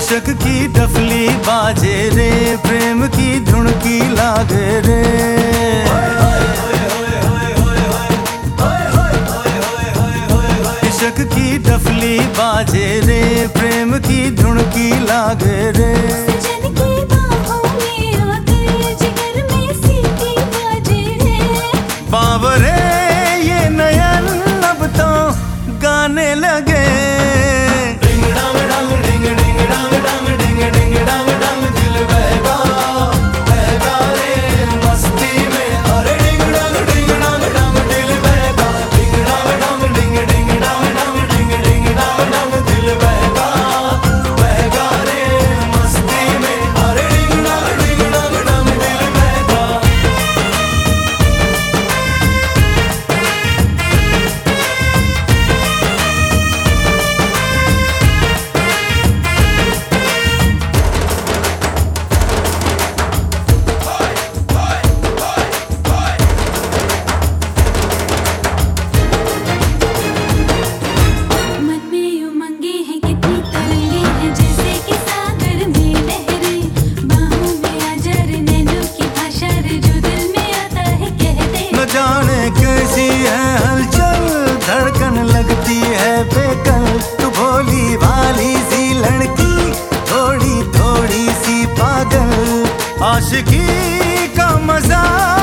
इश्क की डफली बाजे रे, प्रेम की धुनकी लागे रे। इश्क की डफली बाजे रे, प्रेम की धुनकी लागे रे। बावरे ये नयन अब तो गाने लगे। जाने कैसी है हलचल, धड़कन लगती है बेकल। तू भोली भाली सी लड़की, थोड़ी थोड़ी सी पागल, आशिकी का मजा